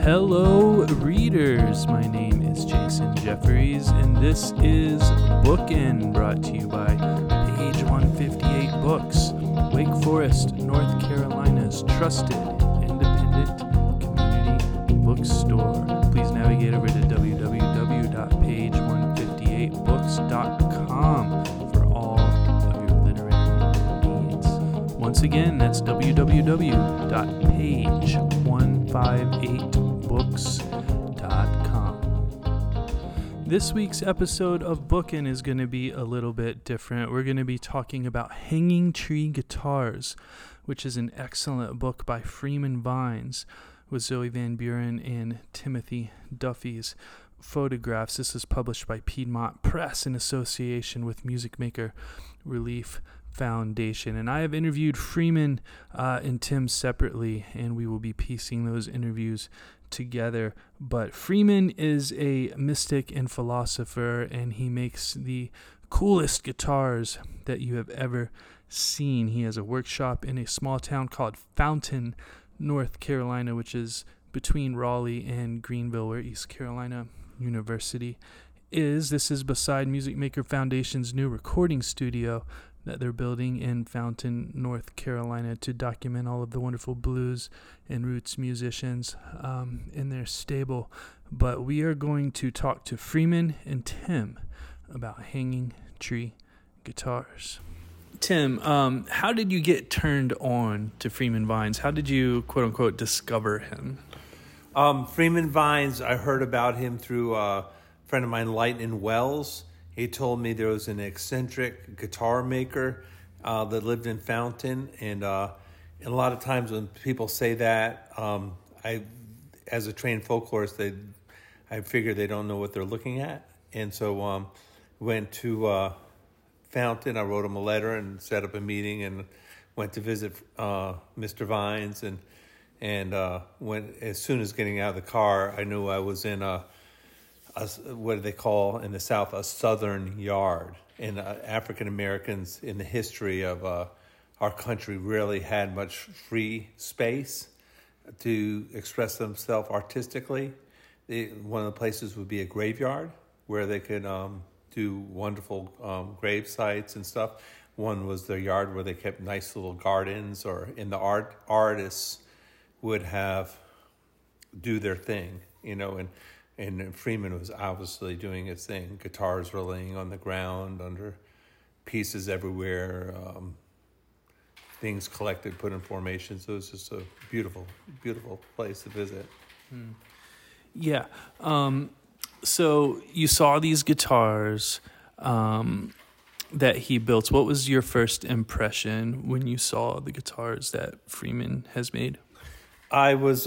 Hello, readers. My name is Jason Jeffries, and this is Bookin', brought to you by Page 158 Books, Wake Forest, North Carolina's trusted independent community bookstore. Please navigate over to www.page158books.com for all of your literary needs. Once again, that's www.page158books.com. This week's episode of Bookin' is going to be a little bit different. We're going to be talking about Hanging Tree Guitars, which is an excellent book by Freeman Vines with Zoe Van Buren and Timothy Duffy's photographs. This is published by Piedmont Press in association with Music Maker Relief Foundation. And I have interviewed Freeman and Tim separately, and we will be piecing those interviews together. But Freeman is a mystic and philosopher, and he makes the coolest guitars that you have ever seen. He has a workshop in a small town called Fountain, North Carolina, which is between Raleigh and Greenville, where East Carolina University is. This is beside Music Maker Foundation's new recording studio that they're building in Fountain, North Carolina, to document all of the wonderful blues and roots musicians in their stable. But we are going to talk to Freeman and Tim about Hanging Tree Guitars. Tim, how did you get turned on to Freeman Vines? How did you, quote unquote, discover him? Freeman Vines, I heard about him through a friend of mine, Lightning Wells. He told me there was an eccentric guitar maker that lived in Fountain. And a lot of times when people say that, as a trained folklorist, I figure they don't know what they're looking at. And so went to Fountain. I wrote him a letter and set up a meeting and went to visit Mr. Vines. And when, as soon as getting out of the car, I knew I was in what do they call in the South, a Southern yard. And African Americans in the history of our country really had much free space to express themselves artistically. One of the places would be a graveyard where they could do wonderful grave sites and stuff. One was their yard where they kept nice little gardens, or in the artists would do their thing, and Freeman was obviously doing his thing. Guitars were laying on the ground under pieces everywhere, things collected, put in formation. So it was just a beautiful, beautiful place to visit. Yeah. So you saw these guitars that he built. What was your first impression when you saw the guitars that Freeman has made? I was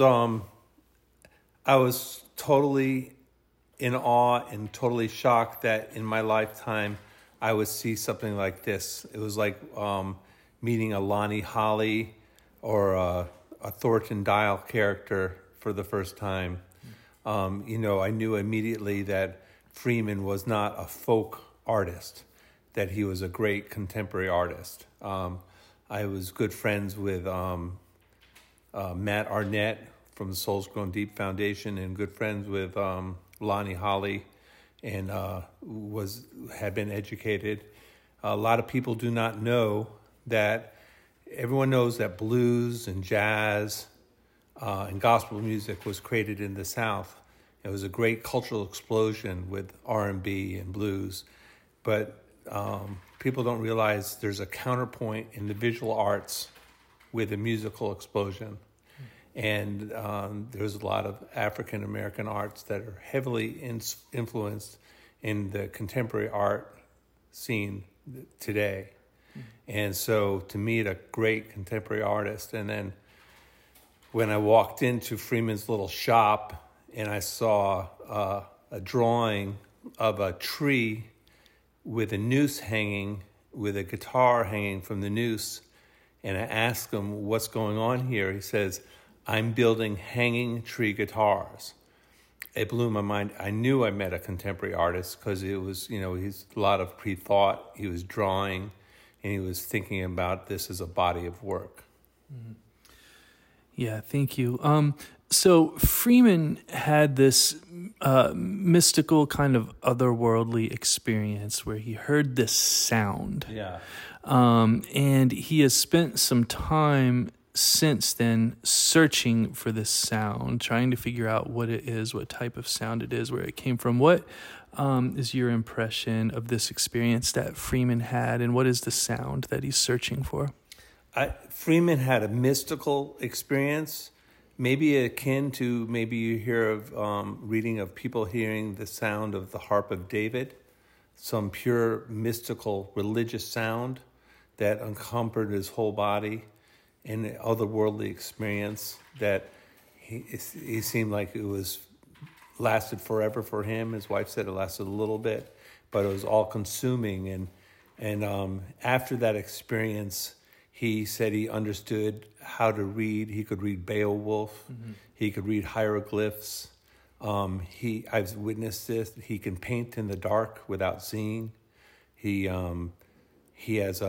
totally in awe and totally shocked that in my lifetime I would see something like this. It was like meeting a Lonnie Holley or a Thornton Dial character for the first time. I knew immediately that Freeman was not a folk artist, that he was a great contemporary artist. I was good friends with Matt Arnett from the Souls Grown Deep Foundation, and good friends with Lonnie Holley, and had been educated. A lot of people do not know that. Everyone knows that blues and jazz and gospel music was created in the South. It was a great cultural explosion with R&B and blues, but people don't realize there's a counterpoint in the visual arts with a musical explosion. And there's a lot of African American arts that are heavily influenced in the contemporary art scene today. And so to meet a great contemporary artist, and then when I walked into Freeman's little shop and I saw a drawing of a tree with a noose hanging, with a guitar hanging from the noose, and I asked him, what's going on here? He says, I'm building hanging tree guitars. It blew my mind. I knew I met a contemporary artist because it was, he's a lot of pre-thought. He was drawing, and he was thinking about this as a body of work. Mm-hmm. Yeah, thank you. So Freeman had this mystical kind of otherworldly experience where he heard this sound. Yeah. And he has spent some time since then searching for this sound, trying to figure out what it is, what type of sound it is, where it came from. What is your impression of this experience that Freeman had, and what is the sound that he's searching for? Freeman had a mystical experience, maybe akin to maybe you hear of reading of people hearing the sound of the harp of David, some pure mystical religious sound that encumbered his whole body, and an otherworldly experience that he seemed like it was lasted forever for him. His wife said it lasted a little bit, but it was all consuming. And after that experience, he said he understood how to read. He could read Beowulf. Mm-hmm. He could read hieroglyphs. I've witnessed this. He can paint in the dark without seeing. He has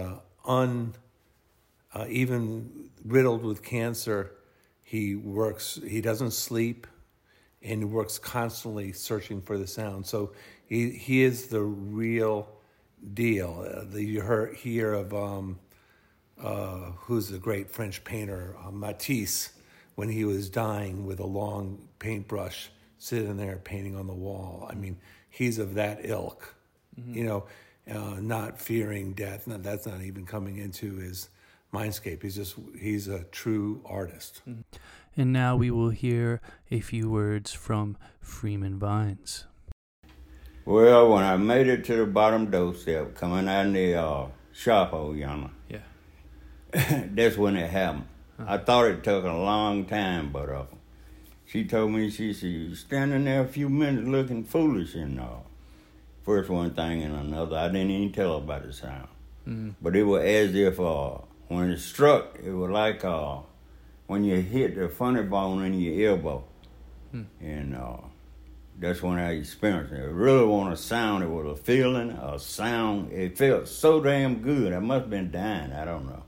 even riddled with cancer. He works. He doesn't sleep, and he works constantly searching for the sound. So he is the real deal. You hear of. Who's a great French painter, Matisse, when he was dying with a long paintbrush, sitting there painting on the wall. I mean, he's of that ilk, mm-hmm. Not fearing death. No, that's not even coming into his mindscape. He's a true artist. Mm-hmm. And now we will hear a few words from Freeman Vines. Well, when I made it to the bottom doorstep, coming out in the shop over yonder, yeah. That's when it happened. I thought it took a long time, but she told me, she said, you standing there a few minutes looking foolish and first one thing and another. I didn't even tell her about the sound. Mm-hmm. But it was as if when it struck, it was like when you hit the funny bone in your elbow. And that's when I experienced it. It really wasn't a sound. It was a feeling, a sound. It felt so damn good. I must have been dying. I don't know.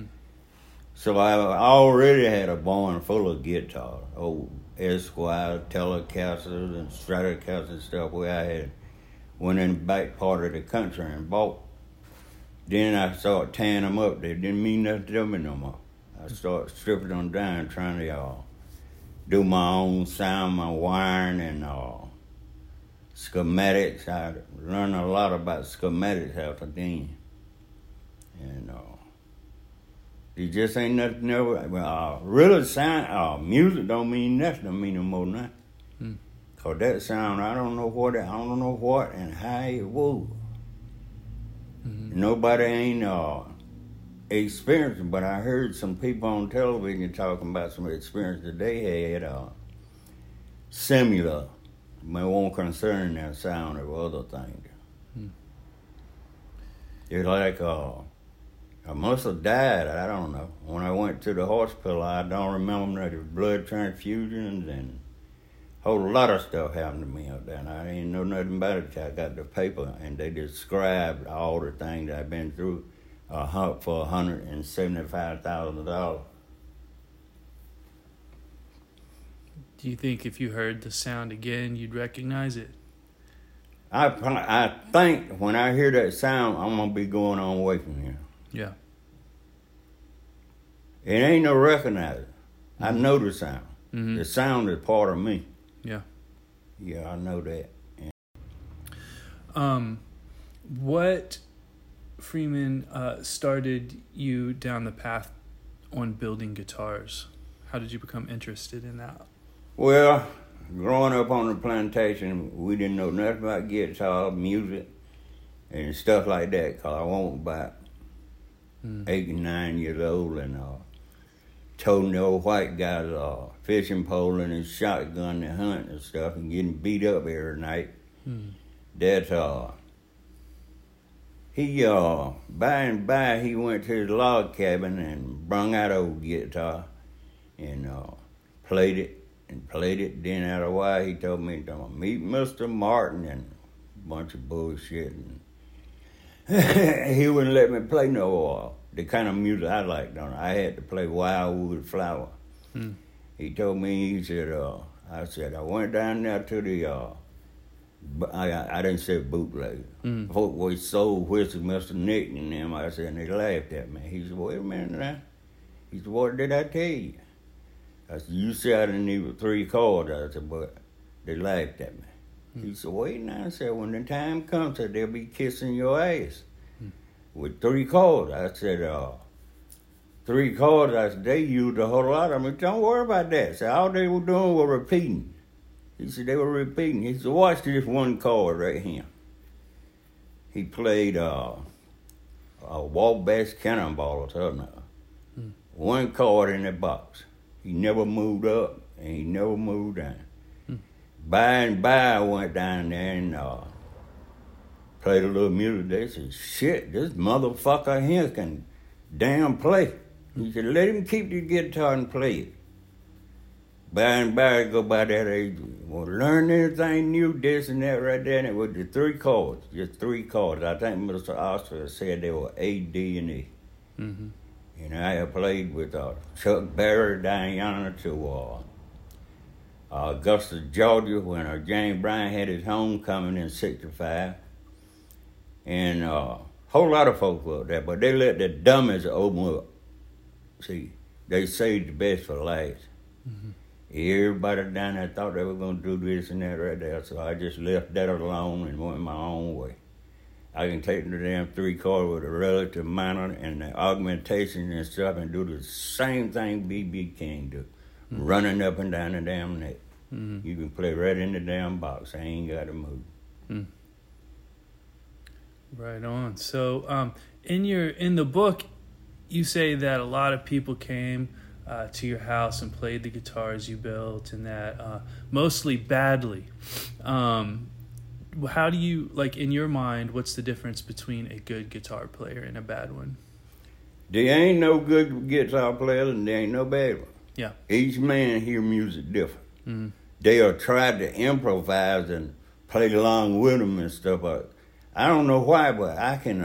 So I already had a barn full of guitars, old Esquire, Telecasters, and Stratocasters and stuff where I had went in the back part of the country and bought. Then I started tearing them up. They didn't mean nothing to me no more. I started stripping them down, trying to do my own sound, my wiring, and schematics. I learned a lot about schematics after then. And it just ain't nothing ever. Really sound, music don't mean nothing to me no more than that. Cause that sound, I don't know what and how it was. Mm-hmm. Nobody ain't experienced it, but I heard some people on television talking about some experience that they had similar, but won't concern their sound or other things. It's like I must have died, I don't know. When I went to the hospital, I don't remember the blood transfusions and a whole lot of stuff happened to me out there. And I didn't know nothing about it until I got the paper, and they described all the things I've been through for $175,000. Do you think if you heard the sound again, you'd recognize it? I think when I hear that sound, I'm going to be going on away from here. Yeah. It ain't no recognizer. I know the sound. Mm-hmm. The sound is part of me. Yeah. Yeah, I know that. Yeah. What, Freeman, started you down the path on building guitars? How did you become interested in that? Well, growing up on the plantation, we didn't know nothing about guitar, music, and stuff like that, because I was about 8 and 9 years old, and told the old white guys fishing pole and his shotgun to hunt and stuff and getting beat up every night. That he by and by he went to his log cabin and brung out old guitar and played it. Then out of a while he told me to meet Mr. Martin and a bunch of bullshit. And he wouldn't let me play no the kind of music I liked. I had to play Wildwood Flower. He told me, he said, I said, I went down there to the, I didn't say bootleg. Folk was sold whiskey, Mr. Nick and them. I said, and they laughed at me. He said, wait a minute now. He said, what did I tell you? I said, you said I didn't need 3 chords. I said, but they laughed at me. He said, wait now. I said, when the time comes, they'll be kissing your ass with 3 chords. I said, 3 chords, I said, they used a whole lot of them. Don't worry about that. So all they were doing was repeating. He said, they were repeating. He said, watch this 1 chord right here. He played a Wabash Cannonball or something. 1 chord in the box. He never moved up and he never moved down. By and by, I went down there and played a little music. They said, shit, this motherfucker here can damn play. He said, let him keep the guitar and play it. By and by, I go by that age. Well, learn anything new, this and that right there. And it was the 3 chords, just 3 chords. I think Mr. Oscar said they were A, D, and E. And I had played with Chuck Berry down yonder to Augusta, Georgia, when James Brown had his homecoming in '65. And a whole lot of folks were up there, but they let the dummies open up. See, they saved the best for last. Everybody down there thought they were going to do this and that right there, so I just left that alone and went my own way. I can take the damn 3 chord with a relative minor and the augmentation and stuff and do the same thing B.B. King do, running up and down the damn neck. You can play right in the damn box. I ain't got to move. Right on. So in the book, you say that a lot of people came to your house and played the guitars you built, and that mostly badly. How do you, like, in your mind, what's the difference between a good guitar player and a bad one? There ain't no good guitar player and there ain't no bad one. Yeah. Each man hear music different. They'll try to improvise and play along with them and stuff. I don't know why, but I can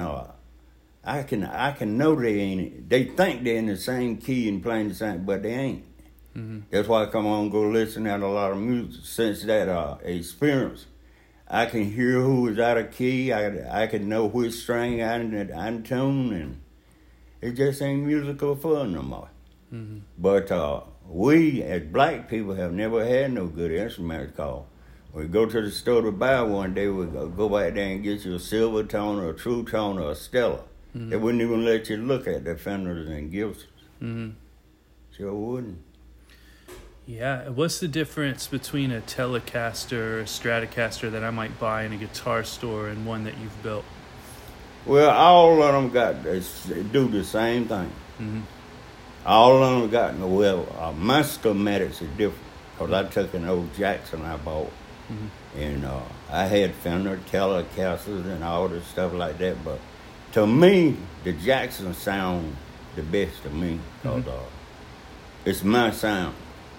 know they ain't. They think they're in the same key and playing the same, but they ain't. That's why I come on and go listen at a lot of music. Since that experience, I can hear who is out of key. I can know which string I'm tuned, and it just ain't musical fun no more. But we, as black people, have never had no good instruments called. We go to the store to buy one, they would go back there and get you a silver tone or a true tone or a Stella. They wouldn't even let you look at the Fenders and Gibsons. Sure wouldn't. Yeah. What's the difference between a Telecaster or a Stratocaster that I might buy in a guitar store and one that you've built? Well, all of them do the same thing. All of them got, my schematics are different because I took an old Jackson I bought. And I had Fender Telecasters and all this stuff like that, but to me, the Jackson sound the best to me because it's my sound.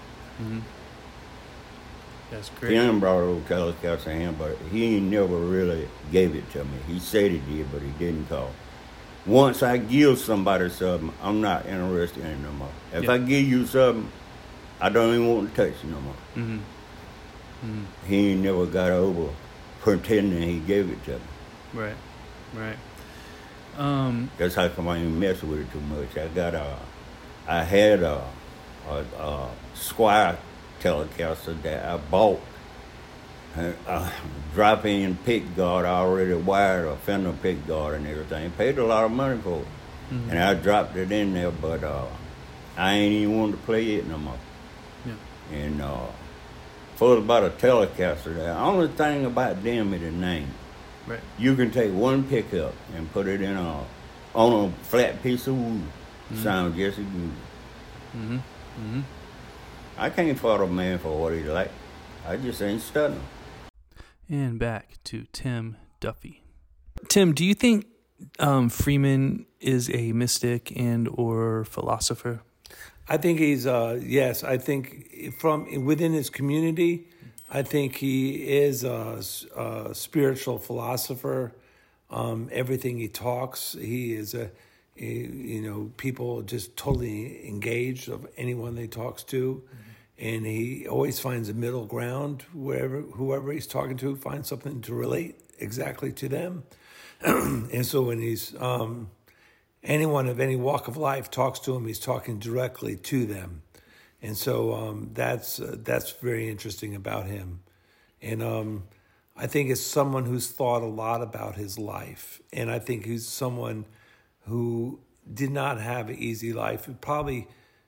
That's great. Tim brought old Telecaster to him, but he never really gave it to me. He said he did, but he didn't call. Once I give somebody something, I'm not interested in it no more. If I give you something, I don't even want to touch it no more. He ain't never got over pretending he gave it to me. Right. That's how come I ain't mess with it too much. I had a Squire Telecaster that I bought. A drop-in pick guard, I already wired a Fender pick guard and everything. Paid a lot of money for it. And I dropped it in there, but I ain't even wanted to play it no more. And for about a Telecaster, the only thing about them is the name. Right. You can take one pickup and put it on a flat piece of wood. Sound just as good. I can't fault a man for what he like. I just ain't studying. And back to Tim Duffy. Tim, do you think Freeman is a mystic and or philosopher? I think he's, yes, I think from within his community, I think he is a spiritual philosopher. Everything he talks, he is people just totally engaged of anyone they talks to. And he always finds a middle ground whoever he's talking to finds something to relate exactly to them. And so when he's anyone of any walk of life talks to him, he's talking directly to them. And so that's very interesting about him. And I think it's someone who's thought a lot about his life. And I think he's someone who did not have an easy life. He probably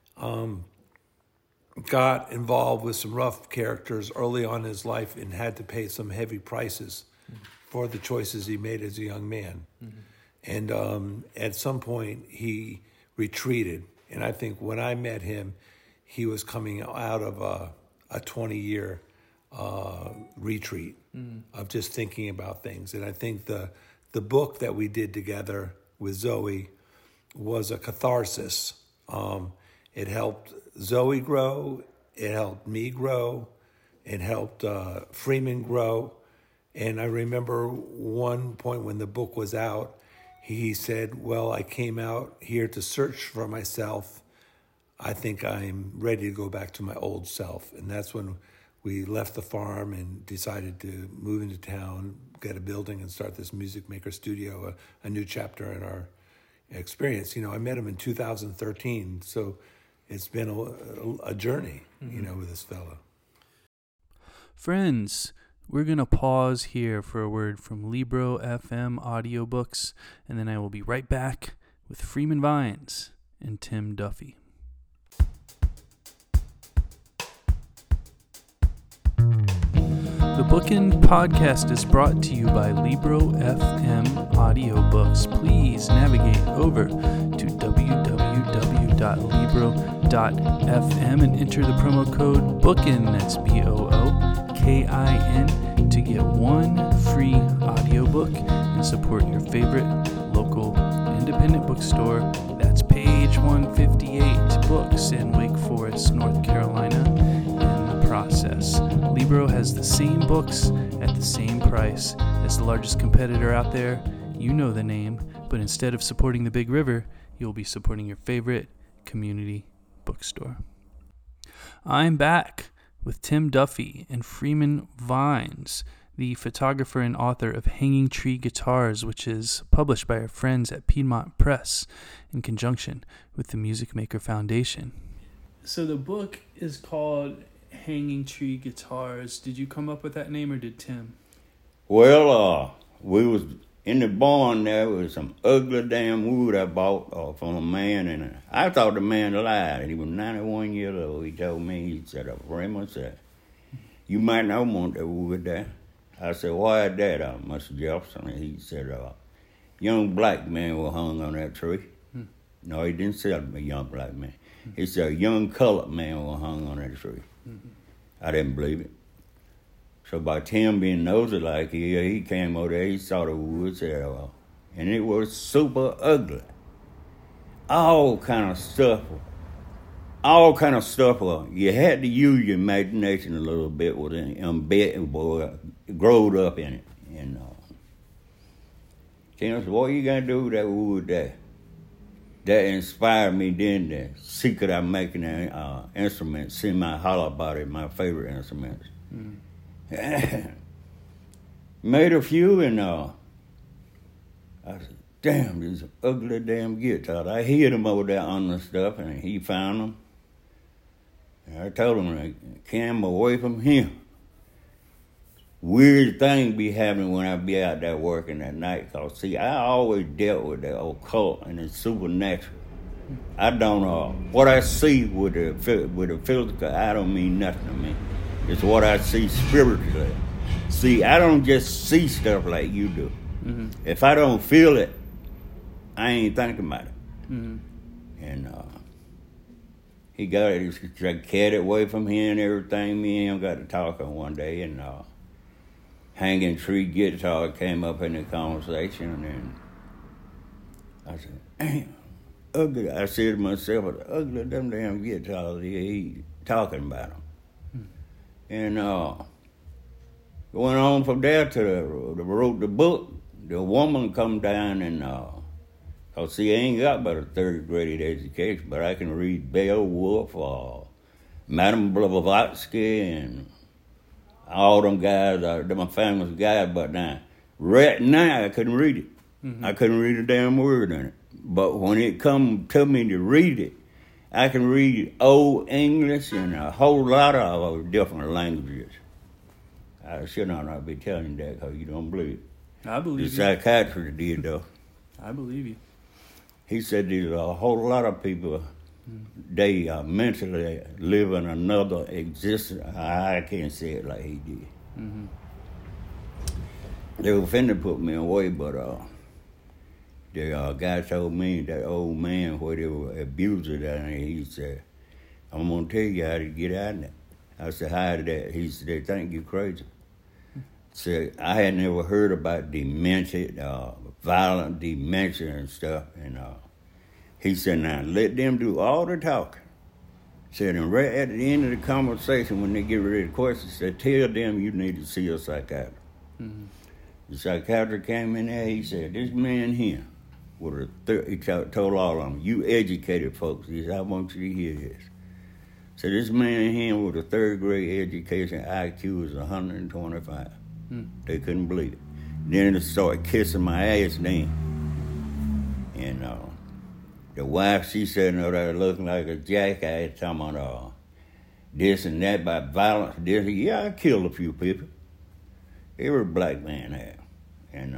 got involved with some rough characters early on in his life and had to pay some heavy prices for the choices he made as a young man. And at some point, he retreated. And I think when I met him, he was coming out of a 20-year retreat of just thinking about things. And I think the book that we did together with Zoe was a catharsis. It helped Zoe grow. It helped me grow. It helped Freeman grow. And I remember one point when the book was out, he said, well, I came out here to search for myself. I think I'm ready to go back to my old self. And that's when we left the farm and decided to move into town, get a building, and start this Music Maker Studio, a new chapter in our experience. I met him in 2013, so it's been a journey, with this fella. Friends, we're going to pause here for a word from Libro FM audiobooks, and then I will be right back with Freeman Vines and Tim Duffy. The Bookin' Podcast is brought to you by Libro FM audiobooks. Please navigate over to www.libro.fm and enter the promo code BOOKIN, that's BOOKIN, to get one free audiobook and support your favorite local independent bookstore. That's page 158 Books in Wake Forest, North Carolina. Process. Libro has the same books at the same price as the largest competitor out there. You know the name, but instead of supporting the Big River, you'll be supporting your favorite community bookstore. I'm back with Tim Duffy and Freeman Vines, the photographer and author of Hanging Tree Guitars, which is published by our friends at Piedmont Press in conjunction with the Music Maker Foundation. So the book is called Hanging Tree Guitars. Did you come up with that name or did Tim? Well, we was in the barn there with some ugly damn wood I bought from a man, and I thought the man lied. He was 91 years old. He told me, he said, Freeman said, you might not want that wood there. I said, why is that, Mr. Jefferson? And he said, young black man was hung on that tree. No, he didn't say a young black man. He said a young colored man was hung on that tree. I didn't believe it. So by Tim being nosy like he came over there, he saw the wood, said, and it was super ugly. All kind of stuff. You had to use your imagination a little bit with it, growed up in it. And Tim said, what you gonna do with that wood there? That inspired me then to see could I make an instrument, semi-hollow body, my favorite instruments. Made a few, and I said, damn, these ugly damn guitars. I hid them over there on the stuff, and he found them. And I told him, Cam, away from him. Weird thing be happening when I be out there working at night. Cause see, I always dealt with the occult and the supernatural. I don't know what I see with the physical. I don't mean nothing to me. It's what I see spiritually. See, I don't just see stuff like you do. Mm-hmm. If I don't feel it, I ain't thinking about it. Mm-hmm. And he got it. He cat away from here and everything. Me and him got to talking one day, and Hanging Tree Guitar came up in the conversation, and I said, damn, ugly. I said to myself, ugly them damn guitars, he talking about them. And going on from there to wrote the book, the woman come down and Oh, see, I ain't got but a third grade education, but I can read Beowulf or Madame Blavatsky and all them guys. They're my famous guys, but now, right now, I couldn't read it. Mm-hmm. I couldn't read a damn word in it. But when it come to me to read it, I can read Old English and a whole lot of different languages. I should not be telling you that because you don't believe it. I believe you. The psychiatrist did, though. I believe you. He said there's a whole lot of people, they mentally live in another existence. I can't say it like he did. Mm-hmm. They were finna put me away, but the guy told me, that old man where they were abusing down there, he said, I'm going to tell you how to get out of that. I said, how did that? He said, they think you crazy. So I had never heard about dementia, violent dementia and stuff. And he said, now let them do all the talking. Said, and right at the end of the conversation, when they get ready to question, said, tell them you need to see a psychiatrist. Mm-hmm. The psychiatrist came in there, he said, this man here, he told all of them, you educated folks. He said, I want you to hear this. So this man here with a third grade education, IQ is 125. They couldn't believe it. Then they started kissing my ass then. And the wife, she sitting over there looking like a jackass, talking about this and that about violence. This. Yeah, I killed a few people. Every black man had. And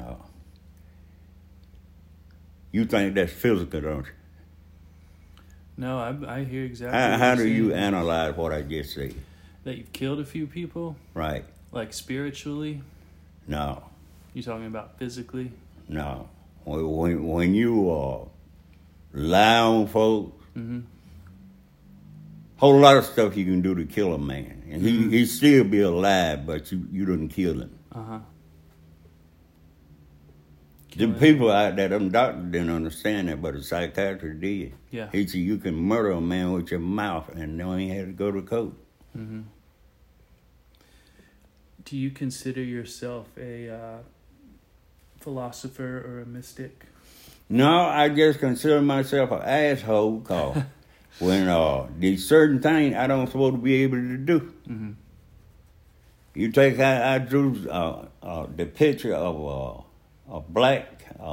you think that's physical, don't you? No, I hear exactly how do you analyze what I just said? That you've killed a few people? Right. Like spiritually? No. You talking about physically? No. When you lie on folks, whole lot of stuff you can do to kill a man. And he'd still be alive, but you didn't kill him. Uh-huh. The people out there, them doctors didn't understand that, but the psychiatrist did. Yeah. He said, you can murder a man with your mouth and no one had to go to court. Mm-hmm. Do you consider yourself a philosopher or a mystic? No, I just consider myself an asshole because when these certain things I don't supposed to be able to do. Mm-hmm. You take, I drew the picture of a black,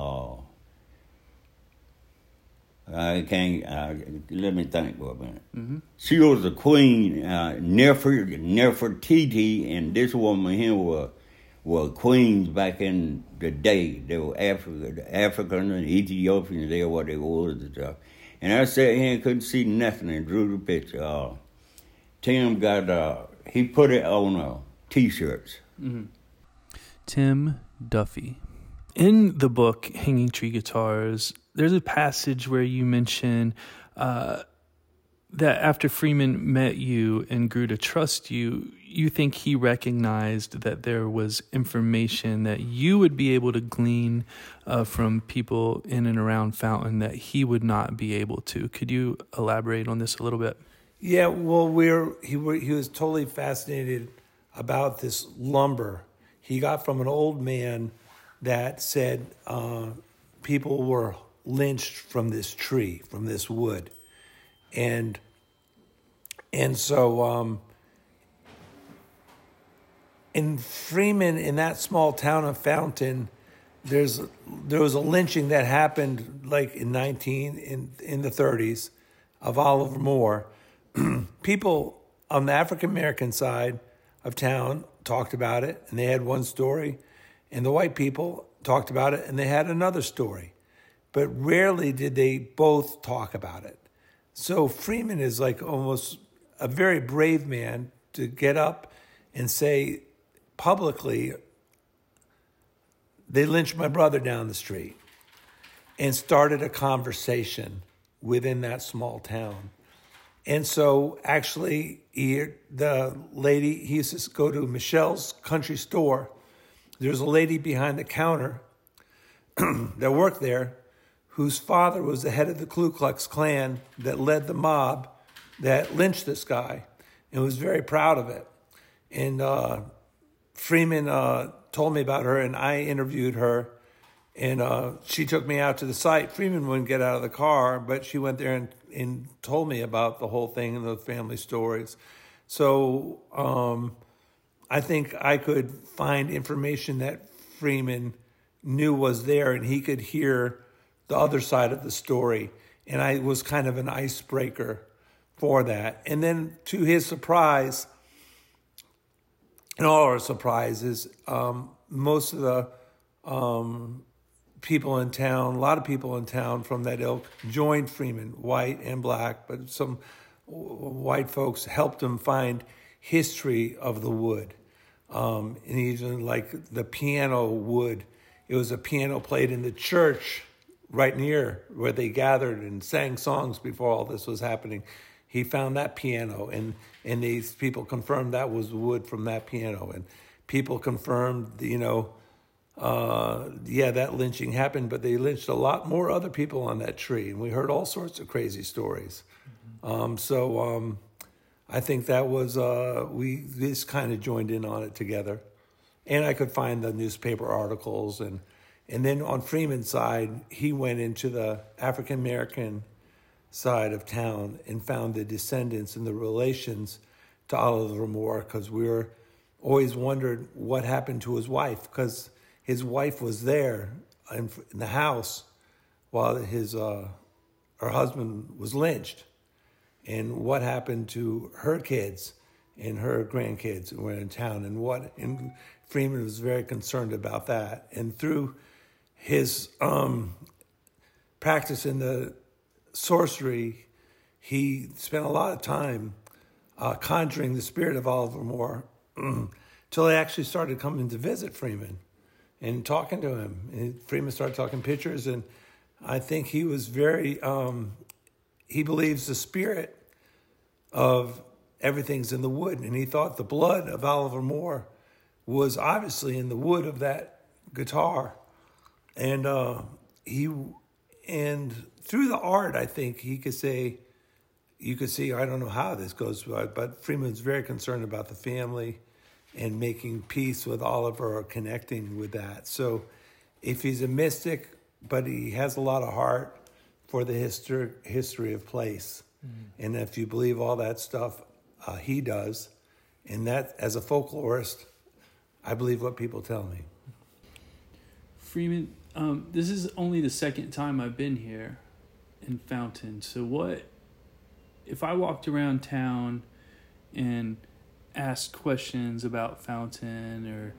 I can't, let me think for a minute. Mm-hmm. She was the queen, Nefertiti, and this woman here were queens back in the day. They were African and Ethiopians, they were what they was and stuff. And I sat here and couldn't see nothing and drew the picture. Tim got, he put it on T-shirts. Mm-hmm. Tim Duffy. In the book, Hanging Tree Guitars, there's a passage where you mention that after Freeman met you and grew to trust you, you think he recognized that there was information that you would be able to glean from people in and around Fountain that he would not be able to. Could you elaborate on this a little bit? Yeah, well, he was totally fascinated about this lumber he got from an old man that said people were lynched from this tree, from this wood. And so in Freeman, in that small town of Fountain, there was a lynching that happened like in the 30s of Oliver Moore. People on the African American side of town talked about it, and they had one story. And the white people talked about it, and they had another story. But rarely did they both talk about it. So Freeman is like almost a very brave man to get up and say publicly, they lynched my brother down the street, and started a conversation within that small town. And so actually, the lady, he used to go to Michelle's country store. There's a lady behind the counter that worked there whose father was the head of the Ku Klux Klan that led the mob that lynched this guy and was very proud of it. And Freeman told me about her, and I interviewed her. And she took me out to the site. Freeman wouldn't get out of the car, but she went there and told me about the whole thing and the family stories. So I think I could find information that Freeman knew was there, and he could hear the other side of the story. And I was kind of an icebreaker for that. And then to his surprise, and all our surprises, most of the people in town, a lot of people in town from that ilk joined Freeman, white and black, but some white folks helped him find history of the wood. And even like the piano wood, it was a piano played in the church right near where they gathered and sang songs before all this was happening. He found that piano, and these people confirmed that was wood from that piano. And people confirmed, that lynching happened, but they lynched a lot more other people on that tree, and we heard all sorts of crazy stories. I think that was we just kind of joined in on it together, and I could find the newspaper articles, and then on Freeman's side, he went into the African American side of town and found the descendants and the relations to Oliver Moore, because we were always wondered what happened to his wife, because his wife was there in the house while her husband was lynched. And what happened to her kids and her grandkids who were in town, and Freeman was very concerned about that. And through his practice in the sorcery, he spent a lot of time conjuring the spirit of Oliver Moore till they actually started coming to visit Freeman and talking to him. And Freeman started talking pictures, and I think he was very, he believes the spirit of everything's in the wood, and he thought the blood of Oliver Moore was obviously in the wood of that guitar. And through the art, I think you could see, I don't know how this goes, but Freeman's very concerned about the family and making peace with Oliver or connecting with that. So if he's a mystic, but he has a lot of heart for the history of place. Mm-hmm. And if you believe all that stuff, he does. And that, as a folklorist, I believe what people tell me. Freeman, this is only the second time I've been here in Fountain. So what, if I walked around town and asked questions about Fountain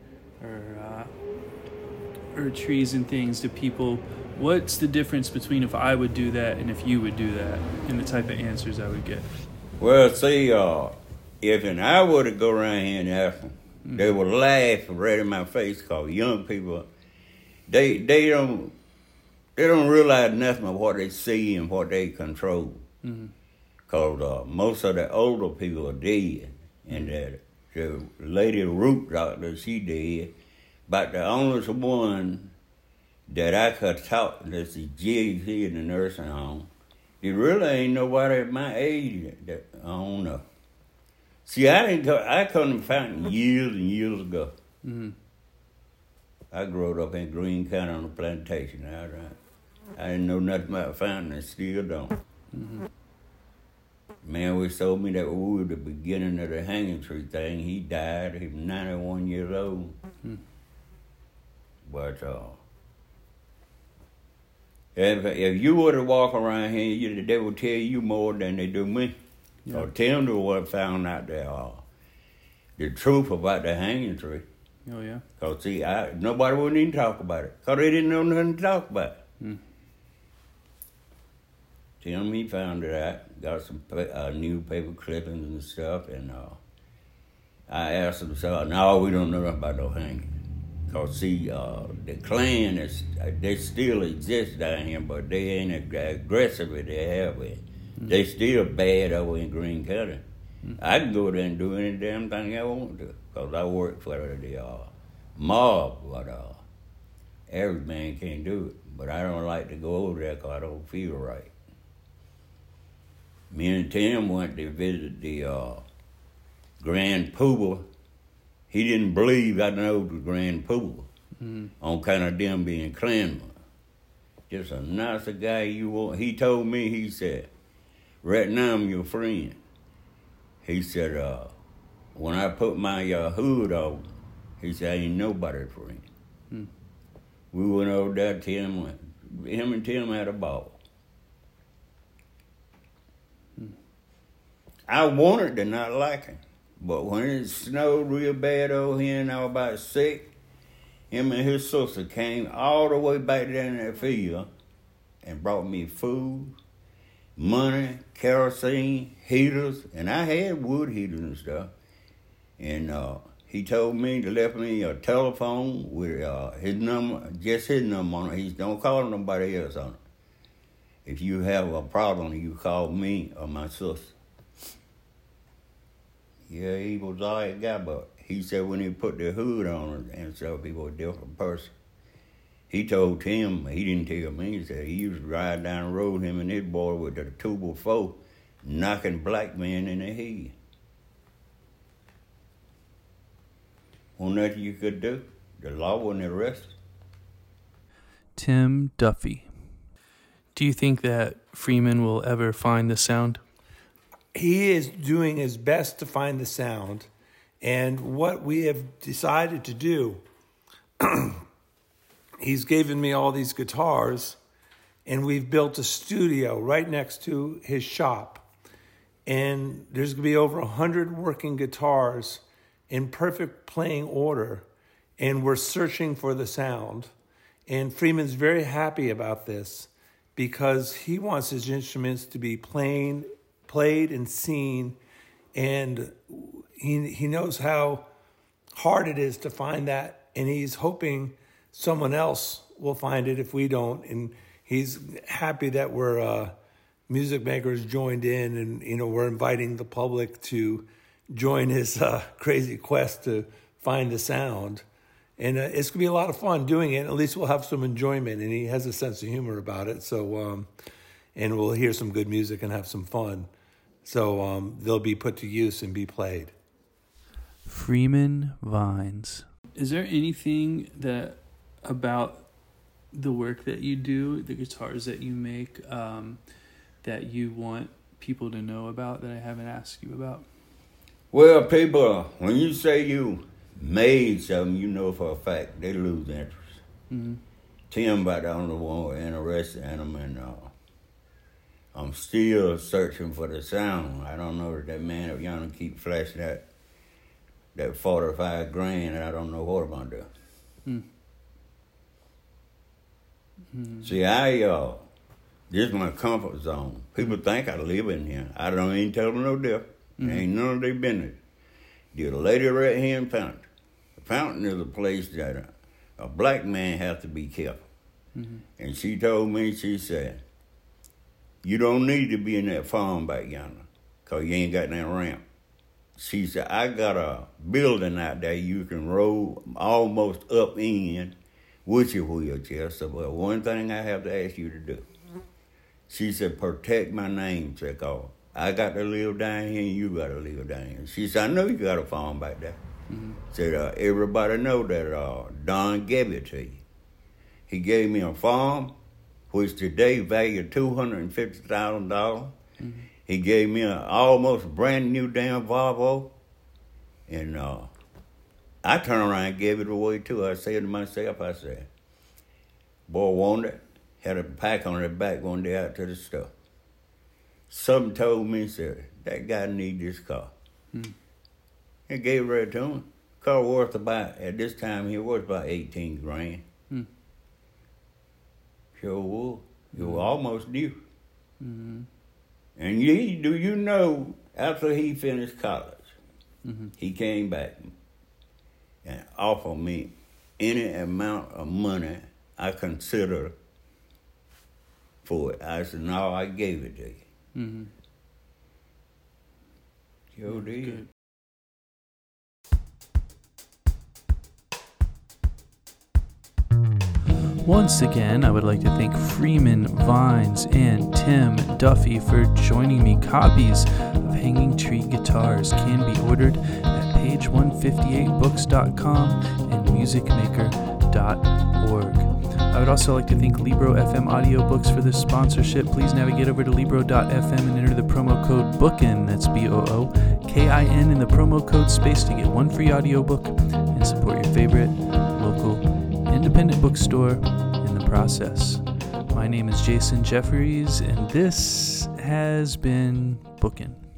or trees and things to people, what's the difference between if I would do that and if you would do that, and the type of answers I would get? Well, see, if I were to go around here and ask them, they would laugh right in my face, because young people, they don't realize nothing of what they see and what they control. Because most of the older people are dead, and the lady root doctor, she dead. But the only one that I could talk, that's the Jiggs here in the nursing home, there really ain't nobody at my age that I don't know. See, I couldn't find years and years ago. Mm-hmm. I grew up in Greene County on a plantation. I didn't know nothing about Fountain, and still don't. Mm-hmm. Man always told me that we were the beginning of the hanging tree thing. He died. He was 91 years old. Mm-hmm. But if you were to walk around here, they would tell you more than they do me. Yeah. Or tell them what found out the truth about the hanging tree. Oh, yeah. Because, see, nobody wouldn't even talk about it. Because they didn't know nothing to talk about. Tell them he found it out. Got some newspaper clippings and stuff. And I asked them, so, no, we don't know nothing about no hanging. Because, see, the Klan, they still exist down here, but they ain't aggressive as they have been. They still bad over in Greene County. I can go there and do any damn thing I want to, because I work for the mob, but every man can't do it. But I don't like to go over there because I don't feel right. Me and Tim went to visit the Grand Poobah. He didn't believe I know the Grand Poobah. on kind of them being Klanman. Just a nicer guy you want. He told me, he said, right now I'm your friend. He said, when I put my hood on, he said, I ain't nobody's friend. We went over there, him and Tim had a ball. I wanted to not like him, but when it snowed real bad over here and I was about sick, him and his sister came all the way back down that field and brought me food, money, kerosene, heaters, and I had wood heaters and stuff. And he told me to left me a telephone with his number, just his number on it. He don't call nobody else on it. If you have a problem, you call me or my sister. Yeah, he was all right guy, but he said when he put the hood on and stuff, he was a different person. He told Tim, he didn't tell me, he said he used to ride down the road, him and his boy with the 2x4, knocking black men in the head. Wasn't nothing you could do. The law wouldn't arrest him. Tim Duffy. Do you think that Freeman will ever find the sound? He is doing his best to find the sound. And what we have decided to do, he's given me all these guitars, and we've built a studio right next to his shop. And there's going to be over 100 working guitars in perfect playing order, and we're searching for the sound. And Freeman's very happy about this because he wants his instruments to be played and seen, and he knows how hard it is to find that, and he's hoping someone else will find it if we don't. And he's happy that we're music makers joined in, and we're inviting the public to join his crazy quest to find the sound. And it's going to be a lot of fun doing it. At least we'll have some enjoyment, and he has a sense of humor about it. So, and we'll hear some good music and have some fun. So they'll be put to use and be played. Freeman Vines. Is there anything that about the work that you do, the guitars that you make, that you want people to know about that I haven't asked you about? Well, people, when you say you made something, you know for a fact they lose interest. Mm-hmm. Tim about the only one interested in them, and I'm still searching for the sound. I don't know that man up yonder keep flashing that 45 grand, and I don't know what I'm gonna do. Mm-hmm. See, this is my comfort zone. People think I live in here. I don't even tell them no different. Mm-hmm. Ain't none of their business. There's a lady right here in Fountain. The Fountain is a place that a black man has to be careful. Mm-hmm. And she told me, she said, you don't need to be in that farm back yonder, because you ain't got that ramp. She said, I got a building out there you can roll almost up in with your wheelchair. So one thing I have to ask you to do. She said, protect my name, because I got to live down here and you got to live down here. She said, I know you got a farm back there. Mm-hmm. Said, everybody know that Don gave it to you. He gave me a farm, which today valued $250,000. Mm-hmm. He gave me an almost brand new damn Volvo. And I turned around and gave it away too. I said to myself, I said, boy, want it? Had a pack on the back one day out to the store. Something told me, said, that guy need this car. Mm-hmm. And gave it right to him. Car worth about, at this time here, worth about 18 grand. Mm-hmm. Sure was. It was almost due. Mm-hmm. And do you know, after he finished college, mm-hmm. he came back and offered me any amount of money I consider for it. I said, no, I gave it to you. Mm-hmm. Sure did. Good. Once again, I would like to thank Freeman Vines and Tim Duffy for joining me. Copies of Hanging Tree Guitars can be ordered at page158books.com and musicmaker.com. I would also like to thank Libro FM Audiobooks for this sponsorship. Please navigate over to Libro.fm and enter the promo code BOOKIN, that's BOOKIN, in the promo code space to get one free audiobook and support your favorite local independent bookstore in the process. My name is Jason Jeffries, and this has been Bookin'.